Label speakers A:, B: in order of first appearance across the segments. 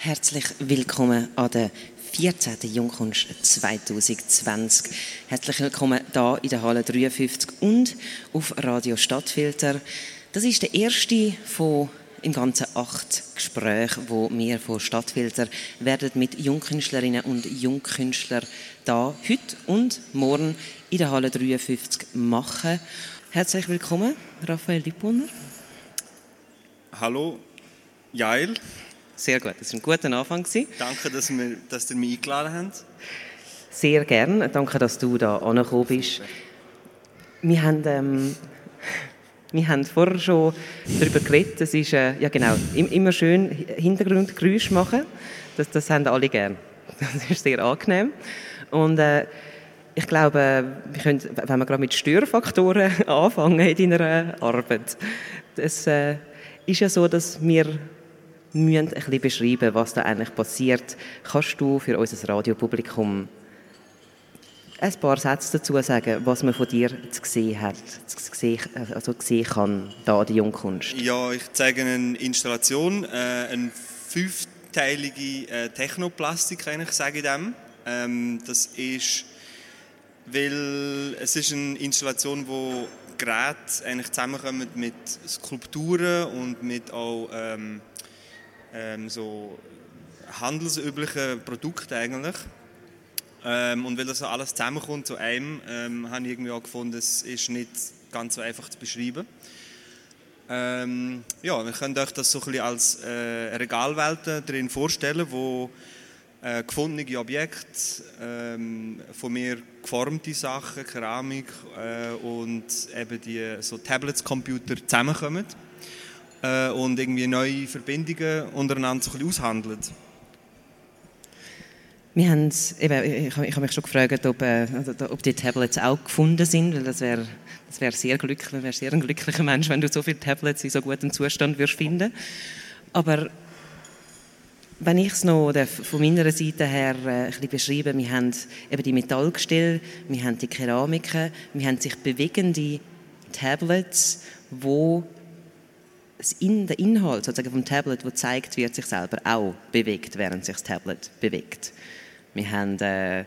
A: Herzlich willkommen an der 14. Jungkunst 2020. Herzlich willkommen hier in der Halle 53 und auf Radio Stadtfilter. Das ist der erste von im Ganzen 8 Gespräche, die wir von Stadtfilter werden mit Jungkünstlerinnen und Jungkünstlern da heute und morgen in der Halle 53 machen. Herzlich willkommen, Raphael Lipphuner.
B: Hallo, Jael.
A: Sehr gut, das war ein guter Anfang.
B: Danke, dass ihr mich eingeladen habt.
A: Sehr gerne, danke, dass du da angekommen bist. Wir haben vorher schon darüber geredet, es ist immer schön Hintergrundgeräusche machen, das haben alle gern. Das ist sehr angenehm. Und ich glaube, wir können, wenn wir gerade mit Störfaktoren anfangen in deiner Arbeit, es ist ja so, dass wir müssen ein bisschen beschreiben, was da eigentlich passiert. Kannst du für unser Radiopublikum ein paar Sätze dazu sagen, was man von dir gesehen kann, da an der Jungkunst?
B: Ja, ich zeige eine Installation, eine 5-teilige Technoplastik, sage ich dem. Das ist, weil es ist eine Installation, wo Geräte eigentlich zusammenkommen mit Skulpturen und mit auch so handelsüblichen Produkten eigentlich. Und weil das alles zusammenkommt zu einem, habe ich irgendwie auch gefunden, es ist nicht ganz so einfach zu beschreiben. Wir können euch das so ein bisschen als Regalwelten drin vorstellen, wo gefundene Objekte, von mir geformte Sachen, Keramik und eben die so Tablets-Computer zusammenkommen und irgendwie neue Verbindungen untereinander so ein bisschen aushandeln.
A: Ich habe mich schon gefragt, ob die Tablets auch gefunden sind, weil das wäre sehr ein glücklicher Mensch, wenn du so viele Tablets in so gutem Zustand würdest finden. Aber wenn ich es noch von meiner Seite her ein bisschen beschreibe, wir haben eben die Metallgestelle, wir haben die Keramiken, wir haben sich bewegende Tablets, wo der Inhalt sozusagen vom Tablet, wo gezeigt wird, sich selber auch bewegt, während sich das Tablet bewegt. Wir haben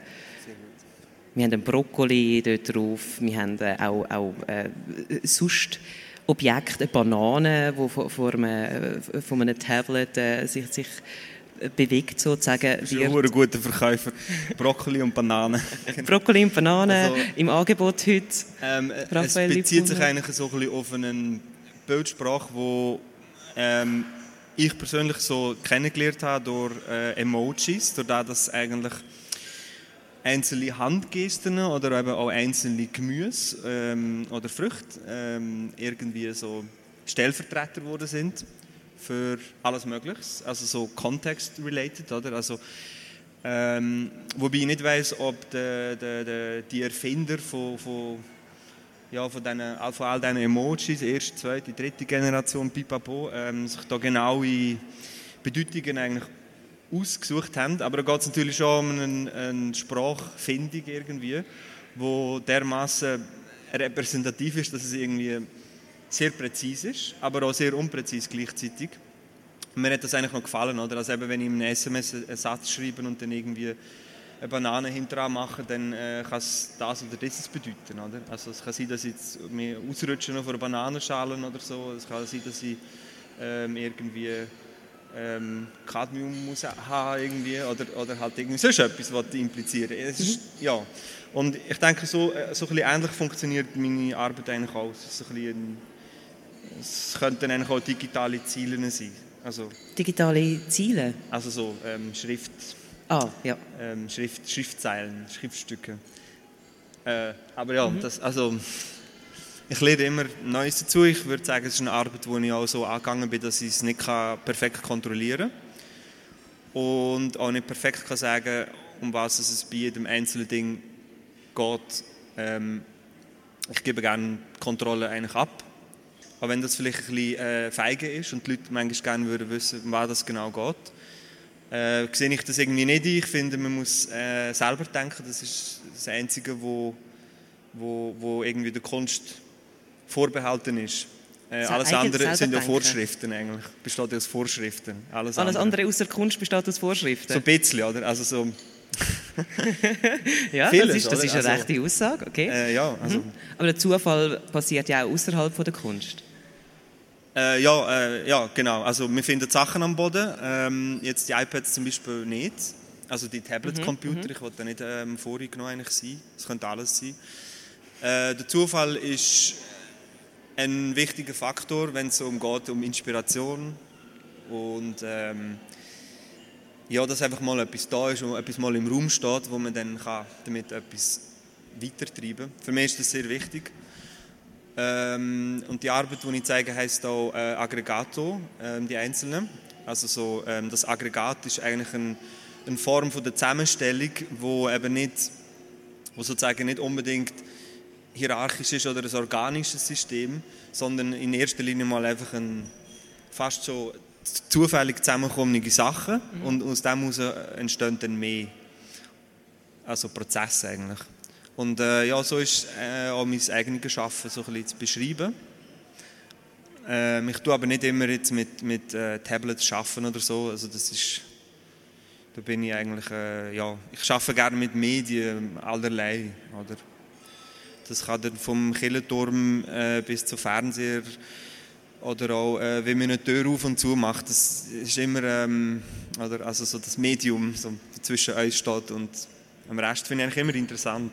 A: einen Brokkoli dort drauf, wir haben auch sonst Objekte, eine Banane, die von einem Tablet sich bewegt sozusagen.
B: Das ist ein guter Verkäufer. Brokkoli und Banane.
A: Brokkoli und Banane also, im Angebot heute.
B: Es bezieht sich eigentlich so ein bisschen auf einen Bildsprache, die ich persönlich so kennengelernt habe durch Emojis, durch das eigentlich einzelne Handgesten oder eben auch einzelne Gemüse oder Früchte irgendwie so Stellvertreter geworden sind für alles Mögliche, also so context-related, oder? Also, wobei ich nicht weiss, ob die Erfinder von all diesen Emojis, erste, zweite, dritte Generation, pipapo, sich da genaue Bedeutungen eigentlich ausgesucht haben. Aber da geht es natürlich schon um eine Sprachfindung irgendwie, die dermaßen repräsentativ ist, dass es irgendwie sehr präzise ist, aber auch sehr unpräzise gleichzeitig. Und mir hat das eigentlich noch gefallen, oder? Also eben, wenn ich in einem SMS einen Satz schreibe und dann irgendwie eine Banane hinterher machen, dann kann es das oder das bedeuten, oder? Also es kann sein, dass ich jetzt mir ausrutsche auf einer Bananenschale oder so. Es kann sein, dass ich irgendwie Cadmium muss haben irgendwie oder halt irgendwie sonst etwas, was ich impliziere. Es ist, ja. Und ich denke, so ein bisschen ähnlich funktioniert meine Arbeit eigentlich auch. Es könnten eigentlich auch digitale Ziele sein. Also,
A: digitale Ziele?
B: Also so Schrift.
A: Ja.
B: Schriftzeilen, Schriftstücke. Aber ja, ich lerne immer Neues dazu. Ich würde sagen, es ist eine Arbeit, wo ich auch so angegangen bin, dass ich es nicht perfekt kontrollieren kann. Und auch nicht perfekt kann sagen, um was es bei jedem einzelnen Ding geht. Ich gebe gerne die Kontrolle eigentlich ab. Auch wenn das vielleicht ein bisschen feige ist und die Leute manchmal gerne würden wissen, um was das genau geht. Sehe ich das irgendwie nicht ein. Ich finde, man muss selber denken. Das ist das Einzige, wo irgendwie der Kunst vorbehalten ist. Alles andere sind ja Vorschriften eigentlich. Besteht aus Vorschriften.
A: Alles andere außer Kunst besteht aus Vorschriften?
B: So ein bisschen, oder? Also so...
A: ja,
B: vieles,
A: das ist eine rechte Aussage, okay.
B: Ja, also.
A: Aber der Zufall passiert ja auch außerhalb der Kunst.
B: Ja, genau. Also wir finden Sachen am Boden. Jetzt die iPads zum Beispiel nicht. Also die Tablet-Computer, ich wollte da nicht vorgenommen eigentlich sein. Das könnte alles sein. Der Zufall ist ein wichtiger Faktor, wenn es um Inspiration und ja, dass einfach mal etwas da ist und etwas mal im Raum steht, wo man dann damit etwas weitertreiben kann. Für mich ist das sehr wichtig. Und die Arbeit, die ich zeige, heisst auch Aggregato, die einzelnen. Also so, das Aggregat ist eigentlich eine Form von der Zusammenstellung, wo sozusagen nicht unbedingt hierarchisch ist oder ein organisches System, sondern in erster Linie mal einfach fast so zufällig zusammenkommende Sachen und aus dem heraus entstehen dann mehr, also Prozesse eigentlich. Und ja, so ist auch mein eigenes Arbeiten so ein bisschen zu beschreiben. Ich tue aber nicht immer jetzt mit Tablets arbeiten oder so, also da bin ich eigentlich, ja, ich arbeite gerne mit Medien allerlei, oder? Das kann dann vom Kirchenturm bis zum Fernseher oder auch, wie man eine Tür auf und zu macht. Das ist immer oder also so das Medium, so zwischen uns steht und am Rest finde ich eigentlich immer interessant.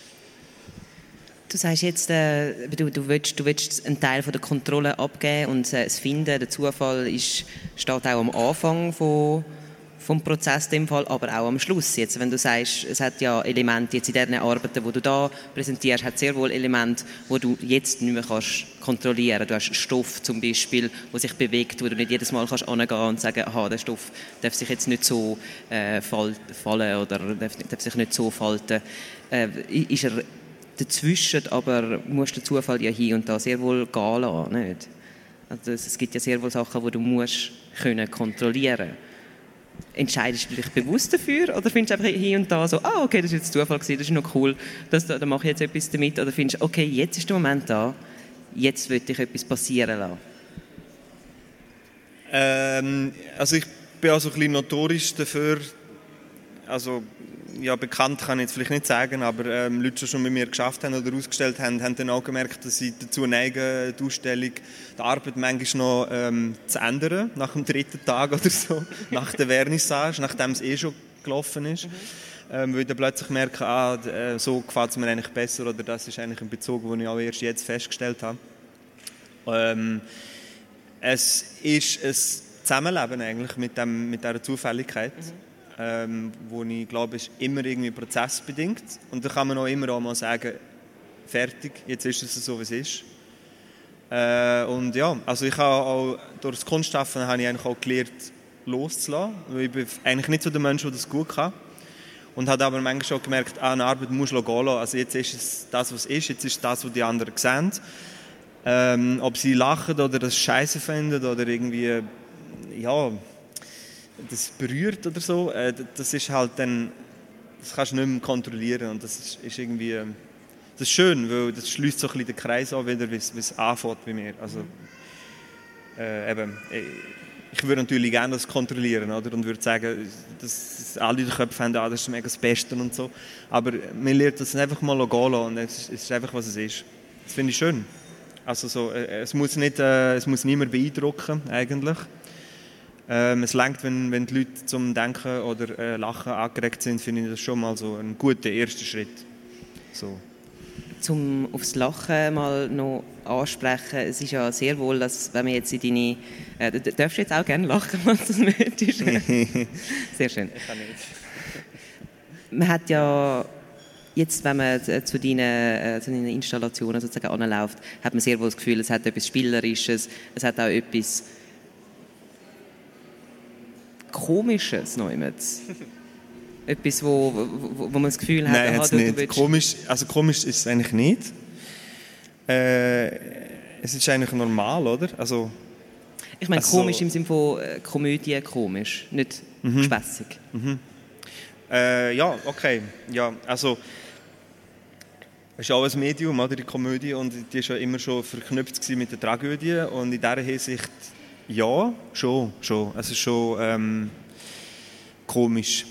A: Du sagst jetzt, du willst einen Teil von der Kontrolle abgeben und das Finden, der Zufall steht auch am Anfang vom Prozess in dem Fall, aber auch am Schluss. Jetzt, wenn du sagst, es hat ja Elemente jetzt in diesen Arbeiten, die du da präsentierst, hat sehr wohl Elemente, die du jetzt nicht mehr kannst kontrollieren. Du hast Stoff zum Beispiel, der sich bewegt, wo du nicht jedes Mal kannst hingehen und sagen, aha, der Stoff darf sich jetzt nicht so fallen oder darf sich nicht so falten. Ist er dazwischen, aber musst den Zufall ja hier und da sehr wohl gehen lassen, nicht? Also es gibt ja sehr wohl Sachen, die du musst können kontrollieren. Entscheidest du dich bewusst dafür oder findest du einfach hier und da so, okay, das ist jetzt Zufall gewesen, das ist noch cool, da mache ich jetzt etwas damit, oder findest du, okay, jetzt ist der Moment da, jetzt will ich etwas passieren lassen?
B: Also ich bin auch so ein bisschen notorisch dafür, also ja, bekannt kann ich jetzt vielleicht nicht sagen, aber Leute, die schon mit mir geschafft haben oder ausgestellt haben, haben dann auch gemerkt, dass sie dazu neigen, die Ausstellung, die Arbeit manchmal noch zu ändern, nach dem 3. Tag oder so, nach der Vernissage, nachdem es schon gelaufen ist. Weil dann plötzlich merken, so gefällt es mir eigentlich besser oder das ist eigentlich ein Bezug, den ich auch erst jetzt festgestellt habe. Es ist ein Zusammenleben eigentlich mit dieser Zufälligkeit. Wo ich glaube, ist immer irgendwie prozessbedingt. Und da kann man auch immer auch mal sagen, fertig, jetzt ist es so, wie es ist. Und ja, also ich habe auch, durch das Kunstschaffen habe ich eigentlich auch gelernt, loszulassen, weil ich bin eigentlich nicht so der Mensch, der das gut kann. Und habe aber manchmal schon gemerkt, eine Arbeit muss ich gehen lassen. Also jetzt ist es das, was es ist, jetzt ist das, was die anderen sehen. Ob sie lachen oder das Scheiße finden oder irgendwie, ja, das berührt oder so, das ist halt dann, das kannst du nicht mehr kontrollieren und das ist irgendwie, das ist schön, weil das schließt so ein bisschen den Kreis an, wieder, wie es anfängt bei mir. Also, ich würde natürlich gerne das kontrollieren, oder? Und würde sagen, dass alle in den Köpfen haben, das ist mega das Beste und so, aber man lernt das einfach mal gehen lassen und es ist einfach, was es ist. Das finde ich schön. Also so, es muss niemand beeindrucken, eigentlich. Es reicht, wenn die Leute zum Denken oder Lachen angeregt sind, finde ich das schon mal so ein guter erster Schritt. So.
A: Zum aufs Lachen mal noch ansprechen, es ist ja sehr wohl, dass wenn man jetzt in deine... du darfst jetzt auch gerne lachen, wenn es möchtest. Sehr schön.
B: Ich kann nicht.
A: Man hat ja... Jetzt, wenn man zu deinen Installationen sozusagen anläuft, hat man sehr wohl das Gefühl, es hat etwas Spielerisches, es hat auch etwas Komisches noch immer. Etwas, wo man das Gefühl hat,
B: nein, nicht. Komisch ist es eigentlich nicht. Es ist eigentlich normal, oder? Also,
A: ich meine komisch im Sinne von Komödie komisch, nicht gespässig.
B: Ja, okay. Ja, also Es ist auch ein Medium, oder, die Komödie, und die war ja immer schon verknüpft mit der Tragödie. Und in dieser Hinsicht, ja, schon. Es ist schon komisch.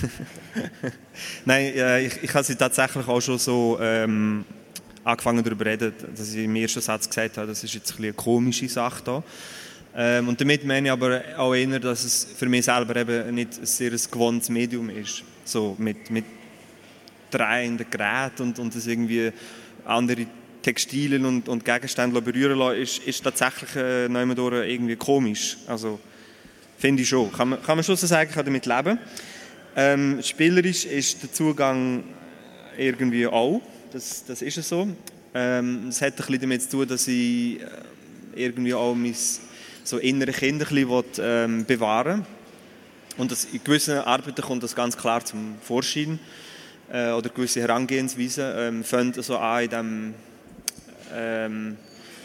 B: Nein, ich habe sie tatsächlich auch schon so angefangen darüber zu reden, dass ich im ersten Satz gesagt habe, das ist jetzt eine komische Sache da. Und damit meine ich aber auch eher, dass es für mich selber eben nicht ein sehr gewohntes Medium ist. So mit drehenden Geräten und das irgendwie andere Textilien und Gegenstände berühren lassen, ist tatsächlich irgendwie komisch. Also, finde ich schon. Kann man schon so sagen, ich kann damit leben. Spielerisch ist der Zugang irgendwie auch. Das ist es so. Es hat ein bisschen damit zu tun, dass ich irgendwie auch mein so innere Kind ein bisschen bewahren will. Und das, in gewissen Arbeiten kommt das ganz klar zum Vorschein. Oder gewisse Herangehensweisen fangen so an in dem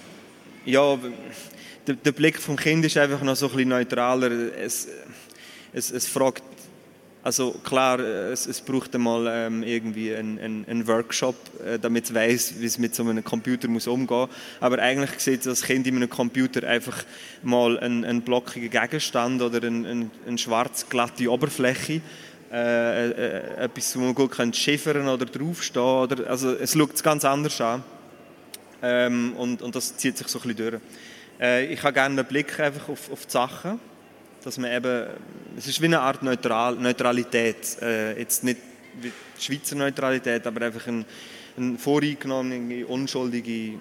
B: der Blick vom Kind ist einfach noch so ein bisschen neutraler. Es fragt, also klar, es braucht einmal irgendwie einen Workshop, damit es weiss, wie es mit so einem Computer muss umgehen muss. Aber eigentlich sieht das Kind in einem Computer einfach mal einen blockigen Gegenstand oder eine schwarz glatte Oberfläche. Etwas, wo man gut schiffern oder draufstehen oder, also es schaut ganz anders an und das zieht sich so ein bisschen durch. Ich habe gerne einen Blick einfach auf die Sachen, dass man eben, es ist wie eine Art Neutralität, jetzt nicht wie die Schweizer Neutralität, aber einfach ein voreingenommener, unschuldiger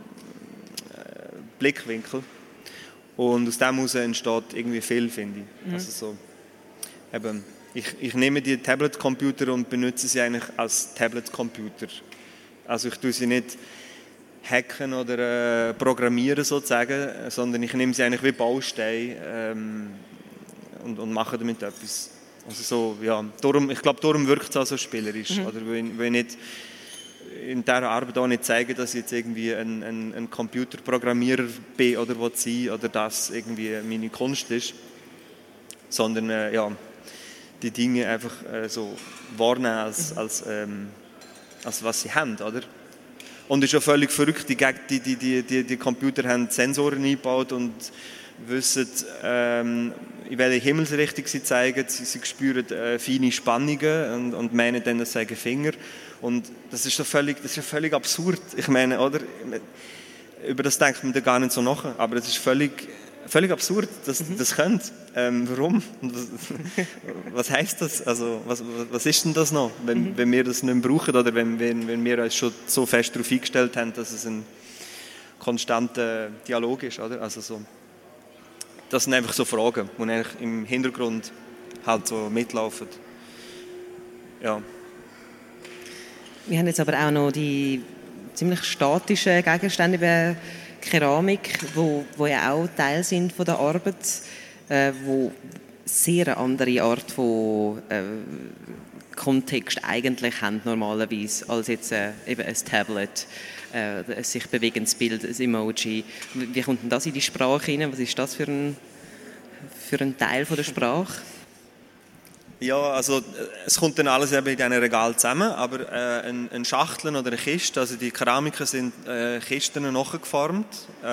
B: Blickwinkel und aus dem heraus entsteht irgendwie viel, finde ich. Also so, eben, ich nehme die Tablet-Computer und benutze sie eigentlich als Tablet-Computer. Also ich tue sie nicht hacken oder programmieren sozusagen, sondern ich nehme sie eigentlich wie Baustein und mache damit etwas. Also so, ja, ich glaube, darum wirkt es auch so spielerisch. Oder weil ich nicht in dieser Arbeit auch nicht zeigen, dass ich jetzt irgendwie ein Computerprogrammierer bin oder will sein oder das irgendwie meine Kunst ist, sondern die Dinge einfach so wahrnehmen als was sie haben, oder? Und es ist ja völlig verrückt, die Computer haben Sensoren eingebaut und wissen, in welche Himmelsrichtung sie zeigen. Sie spüren feine Spannungen und meinen dann, das seien Finger. Und das ist ja völlig absurd. Ich meine, oder? Über das denkt man da gar nicht so nach. Aber es ist völlig absurd, dass das könnt. Warum? Was heisst das? Also, was ist denn das noch, wenn wir das nicht mehr brauchen oder wenn wir uns schon so fest darauf eingestellt haben, dass es ein konstanter Dialog ist, oder? Also so, das sind einfach so Fragen, die eigentlich im Hintergrund halt so mitlaufen. Ja.
A: Wir haben jetzt aber auch noch die ziemlich statischen Gegenstände bei Keramik, wo ja auch Teil sind von der Arbeit, wo sehr eine andere Art von Kontext eigentlich haben normalerweise als jetzt eben ein Tablet, ein sich bewegendes Bild, ein Emoji. Wie kommt denn das in die Sprache hinein? Was ist das für ein Teil von der Sprache?
B: Ja, also es kommt dann alles eben in diesem Regal zusammen, aber eine Schachtel oder eine Kiste, also die Keramiken sind Kisten nachgeformt.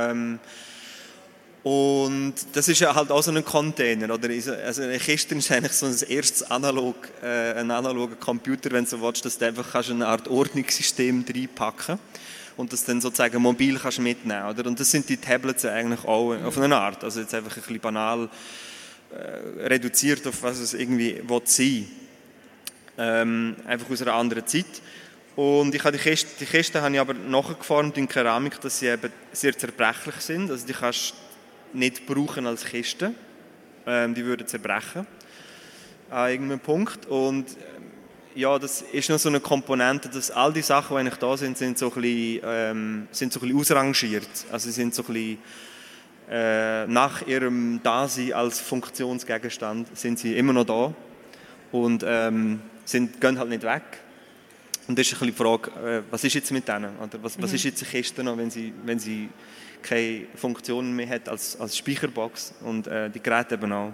B: Und das ist ja halt auch so ein Container, oder? Also eine Kiste ist eigentlich so ein erstes ein analoger Computer, wenn du so willst, dass du einfach eine Art Ordnungssystem reinpacken und das dann sozusagen mobil kannst mitnehmen, oder? Und das sind die Tablets eigentlich auch auf eine Art, also jetzt einfach ein bisschen banal reduziert auf was es irgendwie sein will. Einfach aus einer anderen Zeit. Und ich habe die Kisten habe ich aber nachgeformt in Keramik, dass sie eben sehr zerbrechlich sind. Also die kannst du nicht brauchen als Kiste. Die würden zerbrechen an irgendeinem Punkt. Und ja, das ist noch so eine Komponente, dass all die Sachen, die eigentlich da sind, sind so ein bisschen ausrangiert. Also sie sind so ein bisschen nach ihrem Dasein als Funktionsgegenstand sind sie immer noch da und gehen halt nicht weg. Und das ist ein bisschen die Frage, was ist jetzt mit denen? Oder was ist jetzt eine Kiste noch, wenn sie keine Funktion mehr hat als Speicherbox und die Geräte eben auch.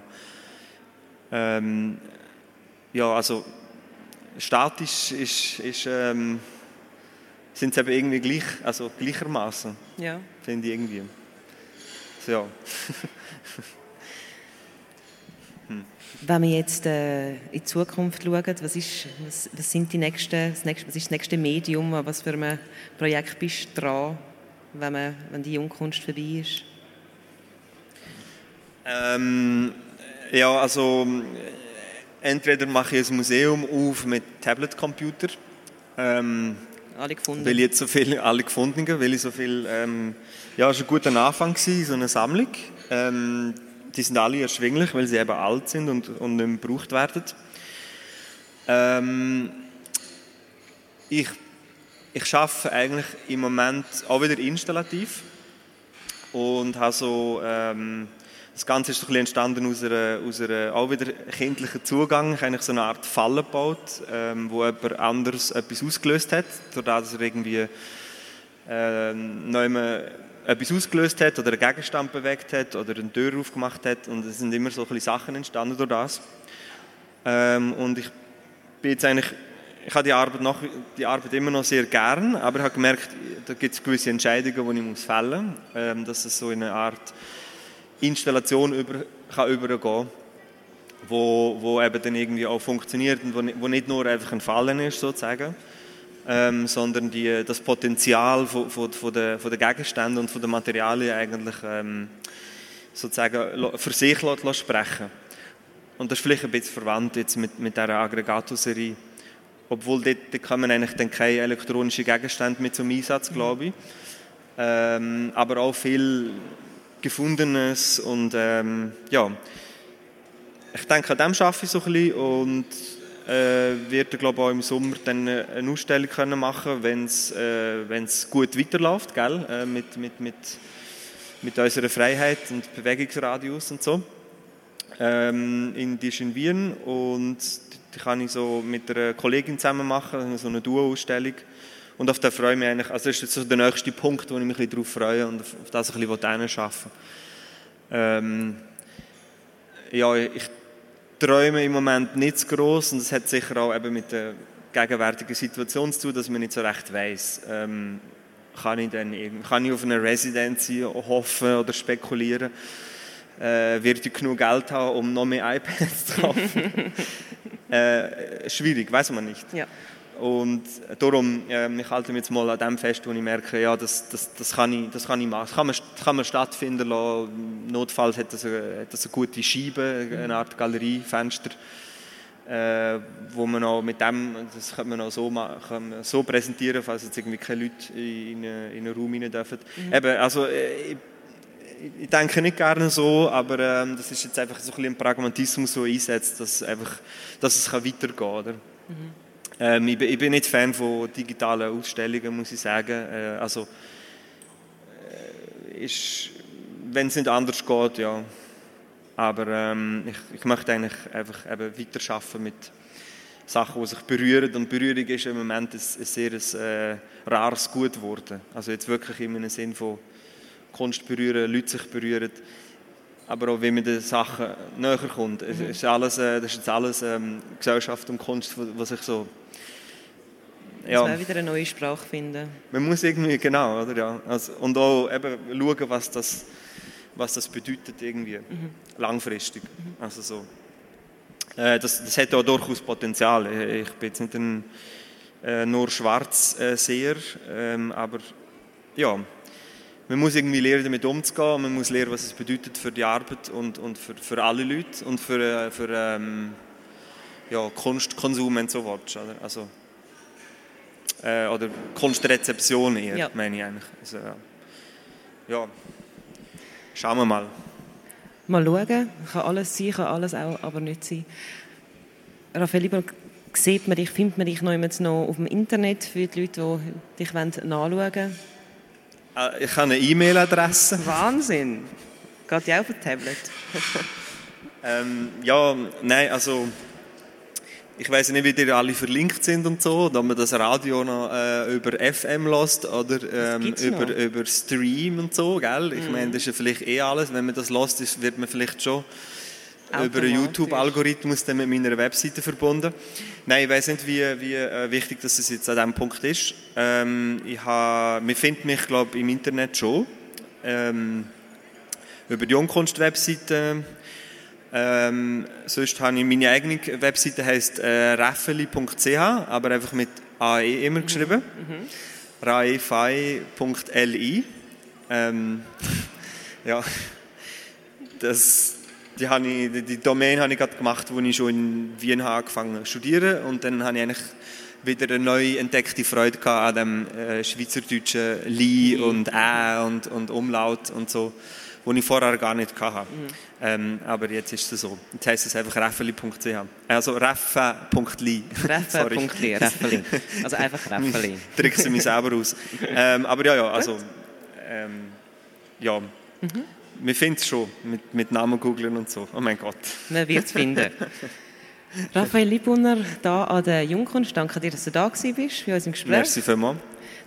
B: Ja, also statisch ist sind sie eben irgendwie gleich, also gleichermaßen.
A: Ja.
B: Finde ich irgendwie. So, ja.
A: Wenn wir jetzt in die Zukunft schauen, was ist das nächste Medium, an was für ein Projekt bist du dran, wenn die Jungkunst vorbei ist?
B: Ja, also entweder mache ich ein Museum auf mit Tablet-Computer.
A: Alle gefunden?
B: Weil ich jetzt so viel, alle gefunden, weil ich so viel, ja, es war ein guter Anfang gewesen, so eine Sammlung. Die sind alle erschwinglich, weil sie eben alt sind und nicht mehr gebraucht werden. Ich arbeite eigentlich im Moment auch wieder installativ und habe so, das Ganze ist so ein bisschen entstanden aus einer auch wieder kindlichen Zugang. Ich habe eigentlich so eine Art Falle gebaut, wo jemand anderes etwas ausgelöst hat, dadurch, dass er irgendwie etwas ausgelöst hat oder einen Gegenstand bewegt hat oder eine Tür aufgemacht hat, und es sind immer so ein bisschen Sachen entstanden durch das. Und ich bin jetzt eigentlich, ich habe die Arbeit immer noch sehr gern, aber ich habe gemerkt, da gibt es gewisse Entscheidungen, die ich fällen muss, dass es so in eine Art Installation übergehen kann, wo eben dann irgendwie auch funktioniert und wo nicht nur einfach ein Fallen ist, sozusagen, sondern das Potenzial von den Gegenständen und von den Materialien eigentlich sozusagen für sich sprechen. Und das ist vielleicht ein bisschen verwandt jetzt mit dieser Aggregator-Serie, obwohl dort kommen eigentlich dann keine elektronischen Gegenstände mit zum Einsatz, glaube ich. Aber auch viel Gefundenes und ja, ich denke, an dem arbeite ich so ein bisschen und werde, glaube ich, auch im Sommer dann eine Ausstellung können machen, wenn es gut weiterläuft, gell? Mit unserer Freiheit und Bewegungsradius und so. Die ist in Wien und die kann ich so mit einer Kollegin zusammen machen, so eine Duo-Ausstellung. Und auf das freue ich mich eigentlich. Also das ist jetzt so der nächste Punkt, wo ich mich darauf freue und auf das ein bisschen arbeiten. Ja, ich träume im Moment nicht zu gross und das hat sicher auch eben mit der gegenwärtigen Situation zu tun, dass man nicht so recht weiss, kann ich auf eine Residency hoffen oder spekulieren, wird ich genug Geld haben, um noch mehr iPads zu kaufen. Schwierig, weiss man nicht. Ja. Und darum, ich halte mich jetzt mal an dem fest, wo ich merke, ja, das kann ich machen. Das kann man stattfinden lassen. Notfalls hat das eine gute Scheibe, eine Art Galeriefenster, wo man auch mit dem, das kann man auch so präsentieren, falls jetzt irgendwie keine Leute in einen Raum rein dürfen. Eben, also, ich denke nicht gerne so, aber das ist jetzt einfach so ein bisschen ein Pragmatismus, der einsetzt, dass es weitergehen kann, oder? Ich bin nicht Fan von digitalen Ausstellungen, muss ich sagen. Wenn es nicht anders geht, ja. Aber ich möchte eigentlich einfach eben weiterarbeiten mit Sachen, die sich berühren. Und Berührung ist im Moment ein sehr rares Gut geworden. Also jetzt wirklich im Sinn von Kunst berühren, Leute sich berühren, aber auch wie man den Sachen näher kommt. Das ist jetzt alles Gesellschaft und Kunst, was sich so...
A: Ja. Muss man wieder eine neue Sprache finden.
B: Man muss irgendwie, genau, oder? Ja. Also, und auch eben schauen, was das bedeutet irgendwie, langfristig. Also so. Das hat auch durchaus Potenzial. Ich bin jetzt nicht nur Schwarzseher, aber ja, man muss irgendwie lernen, damit umzugehen. Man muss lernen, was es bedeutet für die Arbeit und für alle Leute und für ja, Kunstkonsum und so weiter. Also, oder Kunstrezeption eher, ja. Meine ich eigentlich. Also, ja. Schauen wir mal.
A: Mal schauen. Kann alles sein, kann alles auch aber nicht sein. Raphael Lieber, findet man dich noch auf dem Internet für die Leute, die dich nachschauen wollen?
B: Ich habe eine E-Mail-Adresse.
A: Wahnsinn! Geht die auch auf ein Tablet?
B: Ja, nein, also ich weiss nicht, wie die alle verlinkt sind und so, ob man das Radio noch über FM hört oder über Stream und so, gell? Ich meine, das ist ja vielleicht alles, wenn man das hört, wird man vielleicht schon über einen YouTube-Algorithmus dann mit meiner Webseite verbunden. Nein, ich weiss nicht, wie wichtig das jetzt an diesem Punkt ist. Man findet mich, glaube ich, im Internet schon. Über die Jungkunst-Webseite. Sonst habe ich meine eigene Webseite, heisst raffeli.ch, aber einfach mit AE immer geschrieben. raefai.li. Ja, die Domain habe ich gerade gemacht, als ich schon in Wien angefangen habe zu studieren, und dann habe ich eigentlich wieder eine neu entdeckte Freude gehabt an dem schweizerdeutschen Li und und Umlaut und so, die ich vorher gar nicht hatte. Aber jetzt ist es so. Jetzt heisst es einfach raffeli.ch. Also raffa.li.
A: Raffa.li, Raffeli. Also einfach Raffeli.
B: Drücke sie mich selber aus. Aber ja, also ja. Wir finden es schon, mit Namen googeln und so. Oh mein Gott.
A: Man wird es finden. Raphael Liebbrunner, hier an der Jungkunst. Danke dir, dass du da warst bei uns im Gespräch.
B: Merci vielmals.